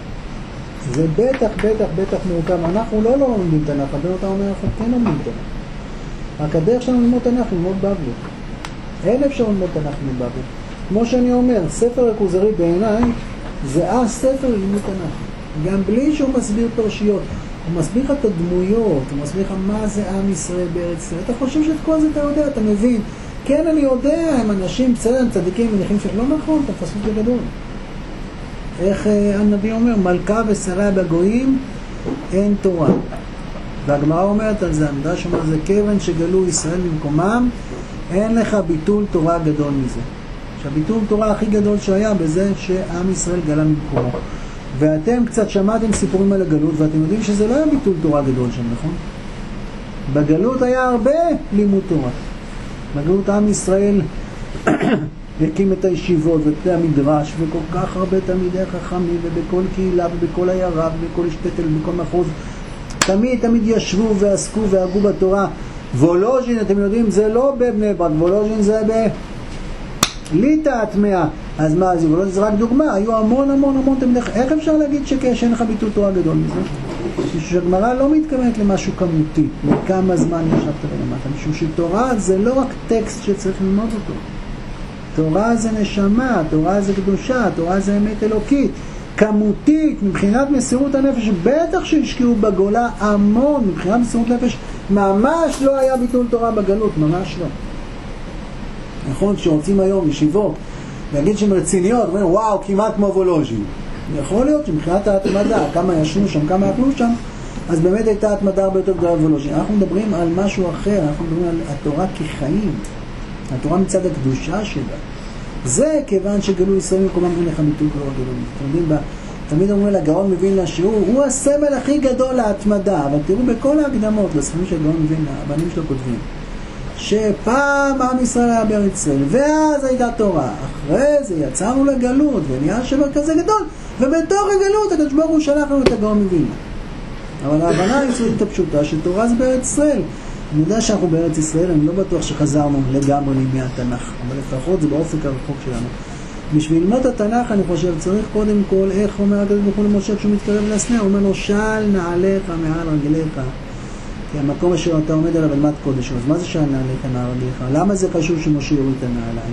זה בטח, בטח, בטח מורכב. אנחנו לא לא לומדים תנ"ך, אבל אותה אומר, אנחנו כן לומדים תנ"ך. רק הדרך שלנו ללמוד תנ"ך, ללמוד בבלי. אין אפשר ללמוד תנ"ך מבבלי. כמו שאני אומר, ספר הכוזרי בעיניי, זה הספר ללמוד תנ"ך. גם בלי שהוא מסביר פרשיות. הוא מסביר לך את הדמויות, הוא מסביר לך מה זה עם ישראל בארץ ישראל. אתה חושב שאת כל זה אתה יודע, אתה מבין. כן, אני יודע, הם אנשים בסדר, צדיקים, מניחים שלא נכון, אתה פסוק לגדול. איך הנביא אומר, מלכה ושרה בגויים, אין תורה. והגמרא אומרת על זה, המדרש אומר, זה כיוון שגלו ישראל במקומם, אין לך ביטול תורה גדול מזה. שהביטול תורה הכי גדול שהיה בזה שעם ישראל גלה במקומו. ואתם קצת שמעתם סיפורים על הגלות, ואתם יודעים שזה לא היה ביטול תורה גדול שם, נכון? בגלות היה הרבה לימוד תורה. בגלות עם ישראל הקים את הישיבות ואת המדרש וכל כך הרבה תלמידי חכמים ובכל קהילה ובכל עיירה ובכל השתתל ובכל מחוז תמיד תמיד ישבו ועסקו והגו בתורה. וולוז'ין, אתם יודעים, זה לא בבני ברק, וולוז'ין זה בליטא הטמאה. אז מה, זה וולוז'ין זה רק דוגמה, היו המון המון המון תלמידי. איך אפשר להגיד שאין לך ביטול תורה גדול מזה? שהגמרא לא מתכוונת למשהו כמותי, לכמה זמן ישבת ולמטה, משום שתורה זה לא רק טקסט שצריך ללמוד אותו. תורה זה נשמה, תורה זה קדושה, תורה זה אמת אלוקית, כמותית, מבחינת מסירות הנפש, בטח שהשקיעו בגולה המון, מבחינת מסירות נפש, ממש לא היה ביטול תורה בגלות, ממש לא. נכון, כשרוצים היום ישיבות, להגיד שהן רציניות, אומרים, וואו, כמעט כמו וולוז'ין. יכול להיות שמבחינת ההתמדה, כמה ישנו שם, כמה אכלו שם, אז באמת הייתה התמדה הרבה יותר גדולה וולוז'ין. אנחנו מדברים על משהו אחר, אנחנו מדברים על התורה כחיים, התורה מצד הקדושה שלה. זה כיוון שגלו ישראל מקומם אין לך ביטול תורה גדול. אתם יודעים, תמיד אומרים לגאון מווילנה שהוא הוא הסמל הכי גדול להתמדה, אבל תראו בכל ההקדמות לספרים של גאון מווילנה, הבנים שלו כותבים, שפעם עם ישראל היה בארץ ישראל, ואז הייתה תורה. אחרי זה יצאנו לגלות, ונהיה שבר כזה גדול, ובתוך הגלות הקדוש ברוך הוא שלח לנו את הגאון מווילנה. אבל ההבנה היסודית הפשוטה שתורה זה בארץ ישראל. אני יודע שאנחנו בארץ ישראל, אני לא בטוח שחזרנו לגמרי לימי התנ"ך, אבל לפחות זה באופק הרחוק שלנו. בשביל ללמוד התנ"ך, אני חושב, צריך קודם כל, איך אומר הקדוש ברוך הוא למשה כשהוא מתקרב לסנה, הוא אומר לו, של נעליך מעל רגליך. כי המקום אשר אתה עומד עליו אדמת קודש. אז מה זה של נעליך מעל רגליך? למה זה חשוב שמשה יוריד את הנעליים?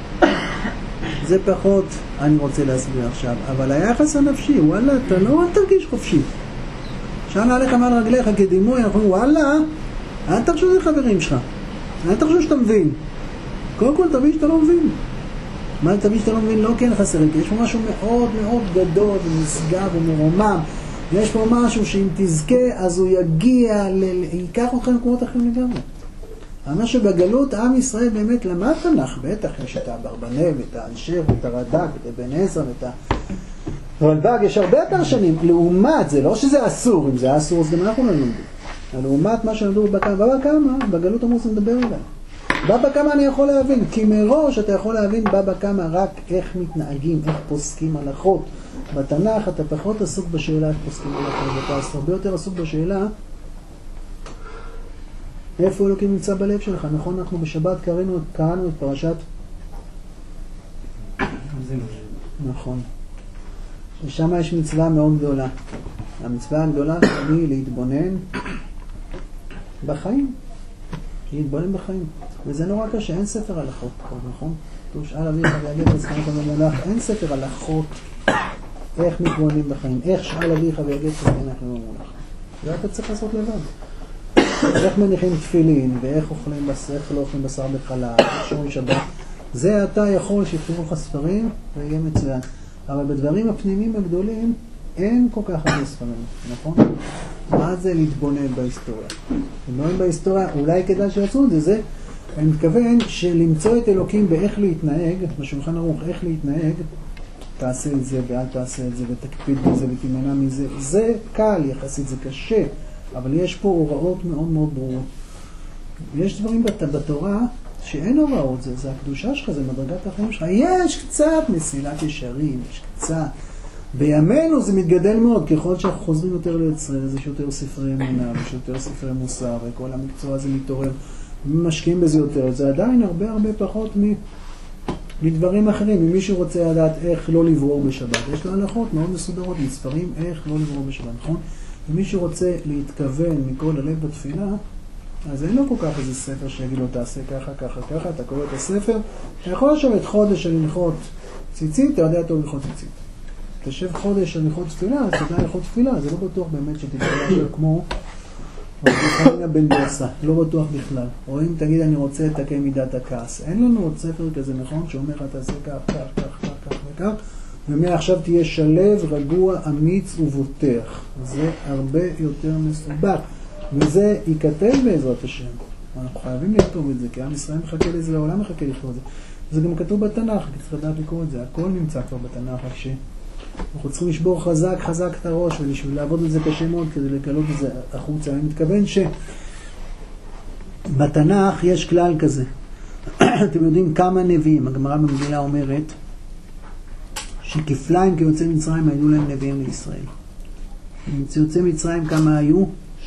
זה פחות אני רוצה להסביר עכשיו, אבל היחס הנפשי, וואלה, אתה לא תרגיש חופשי. של נעליך מעל רגליך כדימוי, אנחנו אומרים, וואלה, אל תחשוב את חברים שלך, אל תחשוב שאתה מבין. קודם כל תבין שאתה לא מבין. מה תבין שאתה לא מבין? לא כן חסר, כי יש פה משהו מאוד מאוד גדול ונשגב ומרומם. יש פה משהו שאם תזכה אז הוא יגיע, ל... ייקח אותך למקומות אחרים לגמרי. אני חושב שבגלות עם ישראל באמת למד תנ"ך, בטח יש את האברבנאל ואת האלשר ואת הרד"ק ואת אבן עזרא ואת הרלב"ג, יש הרבה יותר שנים. לעומת זה, לא שזה אסור, אם זה אסור אז גם אנחנו לא לומדים. לעומת מה שלמדו בבא קמא, בבא קמא, בגלות אמרו זה מדבר אליי. בבא קמא אני יכול להבין, כי מראש אתה יכול להבין בבא קמא רק איך מתנהגים, איך פוסקים הלכות. בתנ"ך אתה פחות עסוק בשאלה איך פוסקים הלכות, אתה הרבה יותר עסוק בשאלה איפה אלוקים נמצא בלב שלך. נכון, אנחנו בשבת קראנו, קראנו את פרשת נכון. ושם יש מצווה מאוד גדולה. המצווה הגדולה היא להתבונן בחיים. שיתבונן בחיים. וזה נורא קשה, אין ספר הלכות, נכון? כתוב שאל אביך ויגד בזקנת המלאך, אין ספר הלכות איך מתבוננים בחיים, איך שאל אביך ויגד בזקנת המלאך. זה אתה צריך לעשות לבד. איך מניחים תפילין, ואיך אוכלים בשר, איך לא אוכלים בשר בחלב, שומרים שבת. זה אתה יכול שיכתבו לך ספרים ויהיה מצוין. אבל בדברים הפנימיים הגדולים אין כל כך הרבה ספרים, נכון? מה זה להתבונן בהיסטוריה? להתבונן בהיסטוריה, אולי כדאי שיעשו את זה, זה, אני מתכוון שלמצוא את אלוקים באיך להתנהג, בשולחן ערוך, איך להתנהג, תעשה את זה ואל תעשה את זה ותקפיד בזה ותימנע מזה, זה קל יחסית, זה קשה, אבל יש פה הוראות מאוד מאוד ברורות. יש דברים בת, בתורה שאין הוראות, זה, זה הקדושה שלך, זה מדרגת החיים שלך, יש קצת מסילת ישרים, יש קצת. בימינו זה מתגדל מאוד, ככל שאנחנו חוזרים יותר לישראל, יש יותר ספרי אמונה, יש יותר ספרי מוסר, וכל המקצוע הזה מתעורר, משקיעים בזה יותר. זה עדיין הרבה הרבה פחות מ... מדברים אחרים. אם מישהו רוצה לדעת איך לא לברור בשבת, יש לו הלכות מאוד מסודרות, מספרים איך לא לברור בשבת, נכון? אם מישהו רוצה להתכוון מכל הלב בתפילה, אז אין לו כל כך איזה ספר שיגיד לו תעשה ככה, ככה, ככה, אתה קורא את הספר, אתה יכול לשבת חודש של ללכות ציצית, אתה יודע טוב ללכות ציצית. תשב חודש של ללכות תפילה, אז תדע ללכות תפילה, זה לא בטוח באמת שתתחילה כמו חנינה בן דוסה, לא בטוח בכלל. או אם תגיד אני רוצה לתקן מידת הכעס, אין לנו עוד ספר כזה נכון שאומר לך תעשה כך, כך, כך, כך, כך וכך, ומעכשיו תהיה שלב, רגוע, אמיץ ובוטח. זה הרבה יותר מסובך, וזה ייכתב בעזרת השם. אנחנו חייבים לכתוב את זה, כי עם ישראל מחכה לזה, העולם מחכה לכתוב את זה. זה גם כתוב בתנ"ך, כי צריך לדעת לקרוא את זה, הכל נמצא כבר בתנ"ך, רק שאנחנו צריכים לשבור חזק חזק את הראש, ובשביל לעבוד את זה קשה מאוד כדי לגלות את זה החוצה. אני מתכוון שבתנ"ך יש כלל כזה. אתם יודעים כמה נביאים, הגמרא במגילה אומרת שכפליים כיוצאי מצרים היו להם נביאים לישראל. יוצאי מצרים כמה היו?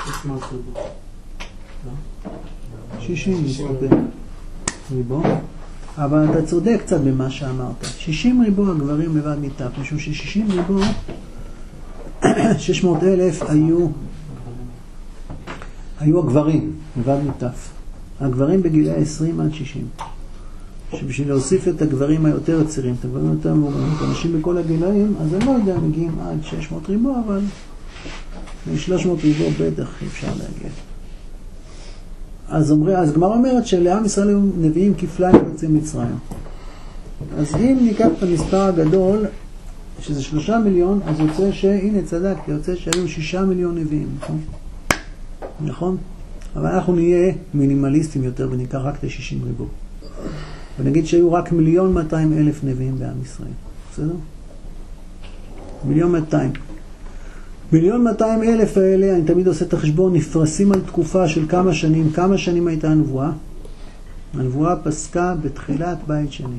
שישים ריבו. אבל אתה צודק קצת במה שאמרת. שישים ריבו הגברים לבד ניטף, משום ששישים ריבו, שש מאות אלף היו, היו הגברים לבד ניטף. הגברים בגילי עשרים עד שישים. שבשביל להוסיף את הגברים היותר צעירים, את הגברים יותר מבוגרים, את אנשים בכל הגילאים, אז אני לא יודע, מגיעים עד שש מאות ריבו, אבל מ-שלוש מאות ריבו בטח אפשר להגיע. אז, אומר, אז גמרא אומרת שלעם ישראל היו נביאים כפליים יוצאי מצרים. אז אם ניקח את המספר הגדול, שזה שלושה מיליון, אז יוצא שהנה צדקתי, יוצא שהיו שישה מיליון נביאים, נכון? נכון? אבל אנחנו נהיה מינימליסטים יותר וניקח רק את ה-שישים ריבו. ונגיד שהיו רק מיליון מאתיים אלף נביאים בעם ישראל. בסדר? מיליון מאתיים. מיליון מאתיים אלף האלה, אני תמיד עושה את החשבון, נפרסים על תקופה של כמה שנים. כמה שנים הייתה הנבואה? הנבואה פסקה בתחילת בית שני.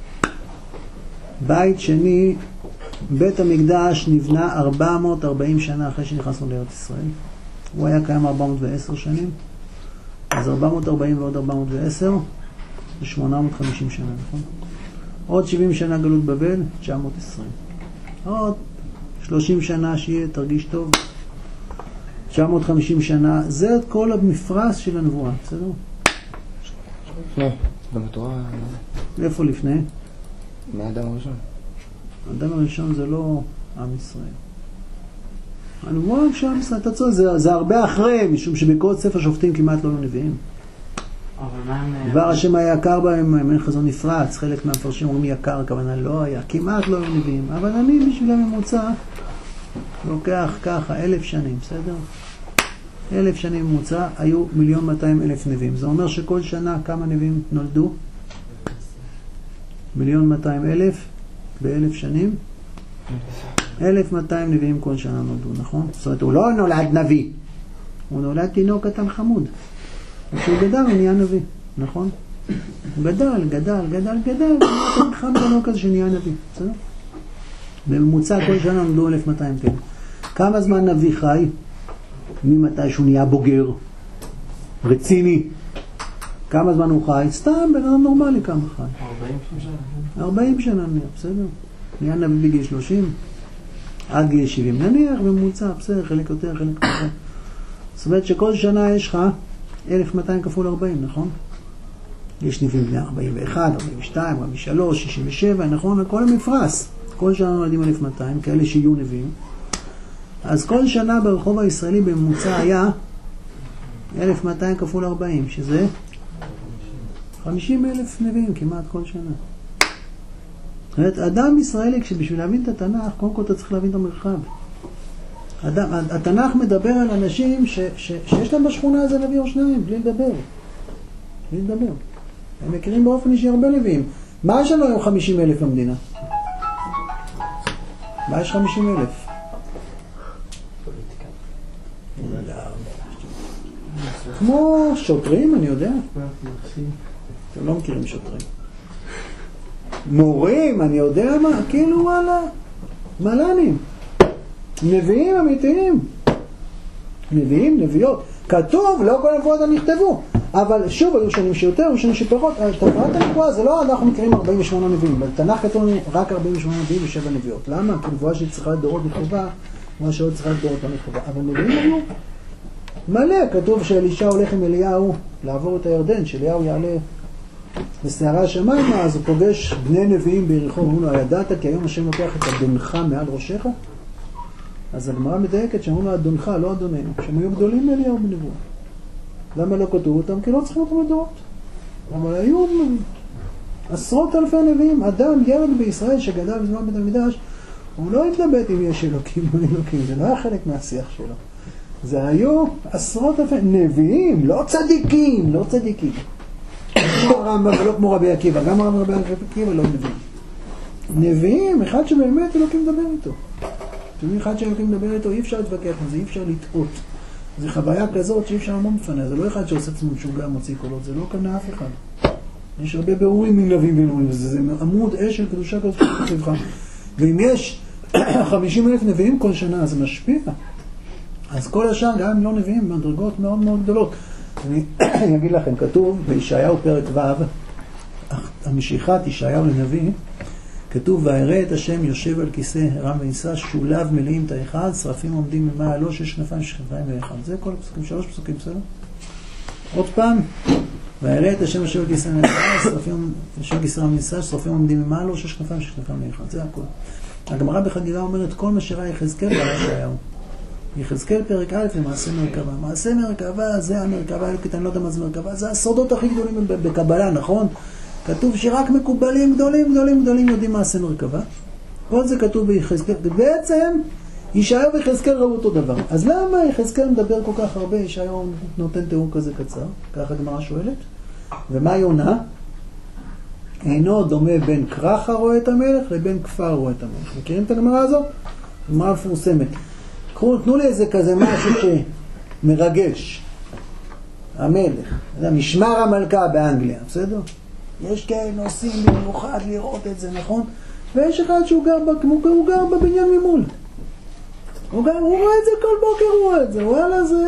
בית שני, בית המקדש נבנה ארבע מאות וארבעים שנה אחרי שנכנסנו לארץ ישראל. הוא היה קיים ארבע מאות ועשר שנים. אז ארבע מאות וארבעים ועוד ארבע מאות ועשר, זה שמונה מאות וחמישים שנה, נכון? עוד שבעים שנה גלות בבל, תשע מאות ועשרים. עוד שלושים שנה שיהיה, תרגיש טוב. תשע מאות וחמישים שנה, זה את כל המפרס של הנבואה, בסדר? לפני, גם בתורה... איפה לפני? מהאדם הראשון. האדם הראשון זה לא עם ישראל. הנבואה שעם ישראל, אתה צודק, זה, זה הרבה אחרי, משום שבכל ספר שופטים כמעט לא נביאים. דבר השם היה יקר בהם, אין חזון נפרץ, חלק מהמפרשים אומרים יקר, הכוונה לא היה, כמעט לא היו נביאים, אבל אני בשביל הממוצע לוקח ככה, אלף שנים, בסדר? אלף שנים ממוצע, היו מיליון מאתיים אלף נביאים. זה אומר שכל שנה כמה נביאים נולדו? מיליון מאתיים אלף באלף שנים? אלף מאתיים נביאים כל שנה נולדו, נכון? זאת אומרת, הוא לא נולד נביא, הוא נולד תינוק קטן חמוד. כשהוא גדל הוא נהיה נביא, נכון? הוא גדל, גדל, גדל, גדל, ונהיה חם גדול כזה שנהיה נביא, בסדר? בממוצע כל שנה נולדו אלף מאתיים כאלה. כמה זמן נביא חי? ממתי שהוא נהיה בוגר? רציני? כמה זמן הוא חי? סתם, בן אדם נורמלי כמה חי. ארבעים שנה. ארבעים שנה נהיה, בסדר? נהיה נביא בגיל שלושים, עד גיל שבעים. נניח בממוצע, בסדר, חלק יותר, חלק יותר. זאת אומרת שכל שנה יש לך אלף ומאתיים כפול ארבעים, נכון? יש נביאים בני ארבעים ואחת, ארבעים ושתיים, ארבעים ושלוש, שישים ושבע, נכון? וכל המפרס. כל שנה נולדים אלף ומאתיים, כאלה שיהיו נביאים. אז כל שנה ברחוב הישראלי בממוצע היה אלף ומאתיים כפול ארבעים, שזה חמישים אלף נביאים כמעט כל שנה. זאת אומרת, אדם ישראלי, כשבשביל להבין את התנ"ך, קודם כל אתה צריך להבין את המרחב. אדם, התנ"ך מדבר על אנשים ש, ש, שיש להם בשכונה איזה נביא או שניים, בלי לדבר. בלי לדבר. הם מכירים באופן אישי הרבה נביאים. מה יש לנו היום חמישים אלף במדינה? מה יש חמישים אלף? כמו שוטרים, אני יודע. אתם לא מכירים שוטרים. מורים, אני יודע מה, כאילו וואלה, מלאנים. נביאים אמיתיים. נביאים, נביאות. כתוב, לא כל הנבואות נכתבו. אבל שוב, היו שנים שיותר, היו שנים שפחות. תפרת הנבואה זה לא, אנחנו מכירים ארבעים ושמונה נביאים. בתנ"ך כתוב לנו רק ארבעים ושמונה נביאים ושבע נביאות. למה? כי נבואה שצריכה לדורות נכתבה, מה שעוד צריכה לדורות לא נכתבה. אבל נביאים היו מלא. כתוב שאלישע הולך עם אליהו לעבור את הירדן, שאליהו יעלה בסערה השמיימה, אז הוא פוגש בני נביאים ביריחו, ואומרים לו, הידעת כי היום השם לוקח את אדונך מעל ראשך? אז הגמרא מדייקת שאומרים לו, אדונך, לא אדוננו, שהם היו גדולים מאליהו בנבואה. למה לא כתוב אותם? כי לא צריכים אותם לדורות. אבל היו עשרות אלפי נביאים. אדם, ילד בישראל שגדל בזמן בית המקדש, הוא לא התלבט אם יש אלוקים או אלוקים, זה לא היה חלק מהשיח שלו. זה היו עשרות אלפי נביאים, לא צדיקים, לא צדיקים. כמו הרמב"ם ולא כמו רבי עקיבא, גם הרמב"ם ורבי עקיבא לא נביאים. נביאים, אחד שבאמת אלוקים מדבר איתו. אחד שאלוקים מדבר איתו, אי אפשר להתווכח עם זה, אי אפשר לטעות. זה חוויה כזאת שאי אפשר לעמוד בפניה, זה לא אחד שעושה עצמו משוגע, מוציא קולות, זה לא קנה אף אחד. יש הרבה בירורים מנביאים ונביאים, זה, זה עמוד אש של קדושה כזאת כתבך. ואם יש חמישים אלף נביאים כל שנה, זה משפיע. אז כל השאר, גם אם לא נביאים, מדרגות מאוד מאוד גדולות. אני, אני אגיד לכם, כתוב בישעיהו פרק ו', המשיכת ישעיהו לנביא, כתוב, ויראה את השם יושב על כיסא רם ונישא, שוליו מלאים תאכל, שרפים עומדים ממעלו, שש כנפיים שש כנפיים ואחד. זה כל הפסוקים, שלוש פסוקים, בסדר? עוד פעם, ויראה את השם יושב על כיסא רם ונישא, שרפים יושב על כיסא רם ונישא, שרפים עומדים ממעלו, שש כנפיים שש כנפיים ואחד. זה הכל. הגמרא בחגיגה אומרת, כל מה שראה יחזקאל ברא ישעיהו. יחזקאל פרק א' למעשה מרכבה. מעשה מרכבה זה המרכבה אלוקית, אני לא יודע מה זה מרכבה, זה הסודות הכי גדולים בקבלה, נכון? כתוב שרק מקובלים גדולים גדולים גדולים יודעים מעשה מרכבה. כל זה כתוב ביחזקאל. בעצם ישעיהו ויחזקאל ראו אותו דבר. אז למה יחזקאל מדבר כל כך הרבה? ישעיהו נותן תיאור כזה קצר. ככה הגמרא שואלת. ומה יונה? אינו דומה בין כרך רואה את המלך לבין כפר רואה את המלך. מכירים את הגמרא הזו? גמרא מפורסמת. קחו, תנו לי איזה כזה משהו שמרגש. המלך. משמר המלכה באנגליה, בסדר? יש כאלה נוסעים במיוחד לראות את זה, נכון? ויש אחד שהוא גר, הוא גר בבניין ממול. הוא, גר, הוא רואה את זה כל בוקר, הוא רואה את זה. וואלה, זה...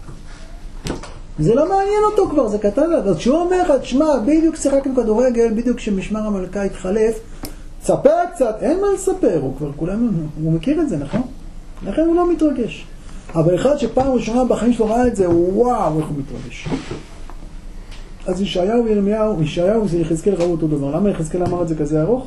זה לא מעניין אותו כבר, זה קטן. אז כשהוא אומר לך, תשמע, בדיוק שיחק עם כדורגל, בדיוק כשמשמר המלכה התחלף, תספר קצת, אין מה לספר, הוא כבר כולנו, הוא מכיר את זה, נכון? לכן הוא לא מתרגש. אבל אחד שפעם ראשונה בחיים שלו ראה את זה, וואו, איך הוא מתרגש. אז ישעיהו וירמיהו, ישעיהו ויחזקאל ראו אותו דבר. למה יחזקאל אמר את זה כזה ארוך?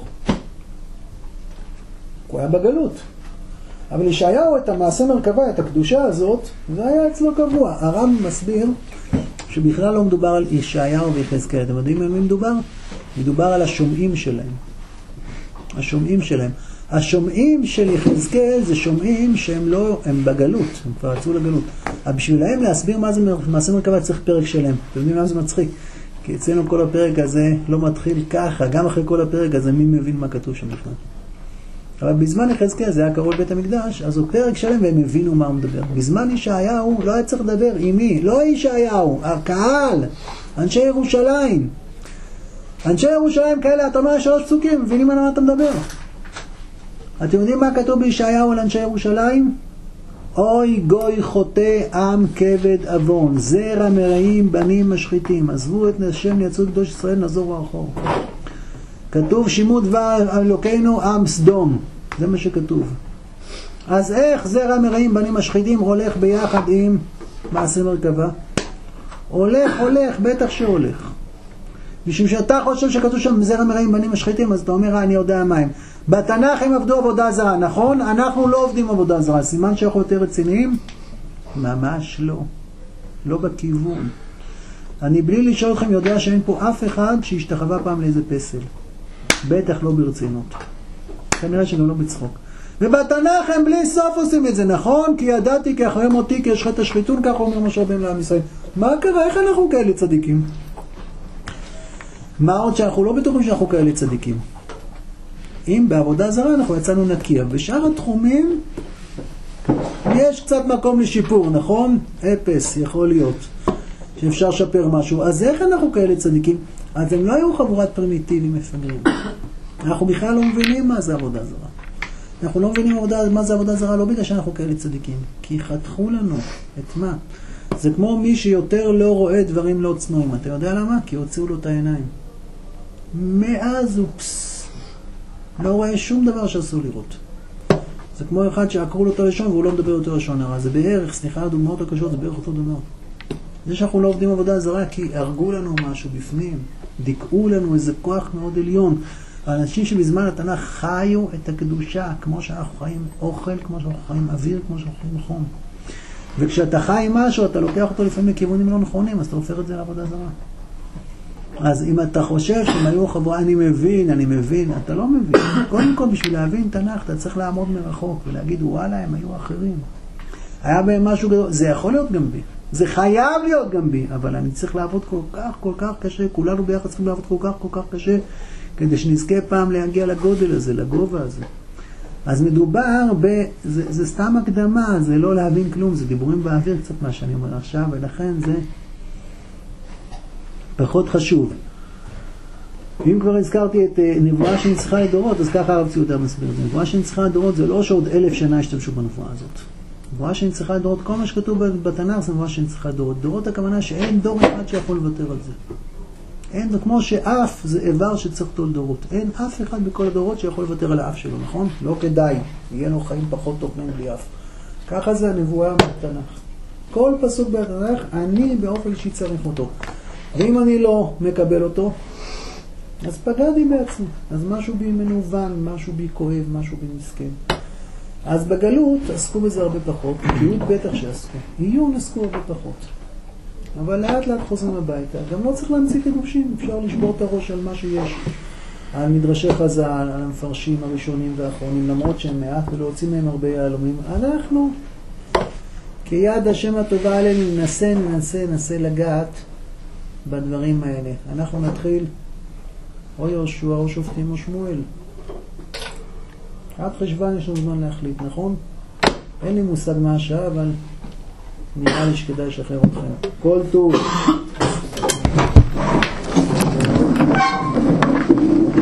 הוא היה בגלות. אבל ישעיהו את המעשה מרכבה, את הקדושה הזאת, זה היה אצלו קבוע. הרב מסביר שבכלל לא מדובר על ישעיהו ויחזקאל. אתם יודעים על מי מדובר? מדובר על השומעים שלהם. השומעים שלהם. השומעים של יחזקאל זה שומעים שהם לא, הם בגלות, הם כבר יצאו לגלות. אבל בשבילהם להסביר מה זה מעשה מרכבה צריך פרק שלם. אתם יודעים מה זה מצחיק? כי אצלנו כל הפרק הזה לא מתחיל ככה, גם אחרי כל הפרק הזה מי מבין מה כתוב שם בכלל. אבל בזמן יחזקאל זה היה קרוב בית המקדש, אז הוא פרק שלם והם הבינו מה הוא מדבר. בזמן ישעיהו לא היה צריך לדבר עם מי? לא ישעיהו, הקהל, אנשי ירושלים. אנשי ירושלים כאלה, אתה אומר שלוש פסוקים, מבינים על מה אתה מדבר. אתם יודעים מה כתוב בישעיהו על אנשי ירושלים? אוי גוי חוטא עם כבד אבון, זרע מרעים בנים משחיתים, עזבו את השם יצאו קדוש ישראל נזור ואחור. כתוב שימות דבר אלוקינו עם סדום, זה מה שכתוב. אז איך זרע מרעים בנים משחיתים הולך ביחד עם מעשה מרכבה? הולך, הולך, בטח שהולך. משום שאתה חושב שכתוב שם זרע מרעים בנים משחיתים, אז אתה אומר, אני יודע מה הם. בתנ"ך הם עבדו עבודה זרה, נכון? אנחנו לא עובדים עבודה זרה. סימן שאנחנו יותר רציניים? ממש לא. לא בכיוון. אני בלי לשאול אתכם יודע שאין פה אף אחד שהשתחווה פעם לאיזה פסל. בטח לא ברצינות. כנראה שגם לא בצחוק. ובתנ"ך הם בלי סוף עושים את זה, נכון? כי ידעתי, כי אחרי מותי, כי יש חטא השחיתות, כך אומר משה רבנו לעם ישראל. מה קרה? איך אנחנו כאלה צדיקים? מה עוד שאנחנו לא בטוחים שאנחנו כאלה צדיקים. אם בעבודה זרה אנחנו יצאנו נקיה. בשאר התחומים יש קצת מקום לשיפור, נכון? אפס, יכול להיות. שאפשר לשפר משהו. אז איך אנחנו כאלה צדיקים? אז הם לא היו חבורת פרימיטיביים מפגרים. אנחנו בכלל לא מבינים מה זה עבודה זרה. אנחנו לא מבינים עבודה, מה זה עבודה זרה, לא בגלל שאנחנו כאלה צדיקים. כי חתכו לנו. את מה? זה כמו מי שיותר לא רואה דברים לא צנועים. אתה יודע למה? כי הוציאו לו את העיניים. מאז הוא פס. לא רואה שום דבר שאסור לראות. זה כמו אחד שעקרו לו את הלשון והוא לא מדבר יותר לשון הרע. זה בערך, סליחה, הדוגמאות הקשות, זה בערך אותו דבר. זה שאנחנו לא עובדים עבודה זרה כי הרגו לנו משהו בפנים. דיכאו לנו איזה כוח מאוד עליון. האנשים שבזמן התנ"ך חיו את הקדושה, כמו שאנחנו חיים אוכל, כמו שאנחנו חיים אוויר, כמו שאנחנו חיים חום. וכשאתה חי משהו, אתה לוקח אותו לפעמים לכיוונים לא נכונים, אז אתה הופך את זה לעבודה זרה. אז אם אתה חושב שהם היו חבורה, אני מבין, אני מבין, אתה לא מבין. קודם כל, בשביל להבין תנ"ך, אתה צריך לעמוד מרחוק ולהגיד, וואלה, הם היו אחרים. היה בהם משהו גדול, זה יכול להיות גם בי. זה חייב להיות גם בי, אבל אני צריך לעבוד כל כך, כל כך קשה, כולנו ביחד צריכים לעבוד כל כך, כל כך קשה, כדי שנזכה פעם להגיע לגודל הזה, לגובה הזה. אז מדובר ב... זה, זה סתם הקדמה, זה לא להבין כלום, זה דיבורים באוויר קצת מה שאני אומר עכשיו, ולכן זה פחות חשוב. אם כבר הזכרתי את נבואה שנצחה לדורות, אז ככה הרב ציודה מסביר. נבואה שנצחה לדורות זה לא שעוד אלף שנה השתמשו בנבואה הזאת. נבואה שנצחה לדורות, כל מה שכתוב בתנ"ך זה נבואה שנצחה לדורות. דורות הכוונה שאין דור אחד שיכול לוותר על זה. אין, זה כמו שאף זה איבר שצריך תול דורות. אין אף אחד בכל הדורות שיכול לוותר על האף שלו, נכון? לא כדאי. יהיה לו חיים פחות טובים בלי אף. ככה זה הנבואה בתנ"ך. כל פסוק בתנ"ך, אני באופן אישי צריך אותו. ואם אני לא מקבל אותו, אז פגעתי בעצמי. אז משהו בי מנוון, משהו בי כואב, משהו בי מסכן. אז בגלות עסקו בזה הרבה פחות, בקיאות בטח שעסקו. עיון עסקו הרבה פחות. אבל לאט לאט חוזרים הביתה. גם לא צריך להמציא קידושים, אפשר לשבור את הראש על מה שיש. על מדרשי חז"ל, על המפרשים הראשונים והאחרונים, למרות שהם מעט ולהוציא מהם הרבה יהלומים. אנחנו, כיד השם הטובה עלינו, ננסה, ננסה, ננסה לגעת בדברים האלה. אנחנו נתחיל או יהושע או שופטים או שמואל. עד חשבן יש לנו זמן להחליט, נכון? אין לי מושג מה השעה, אבל נראה לי שכדאי לשחרר אתכם. כל טוב.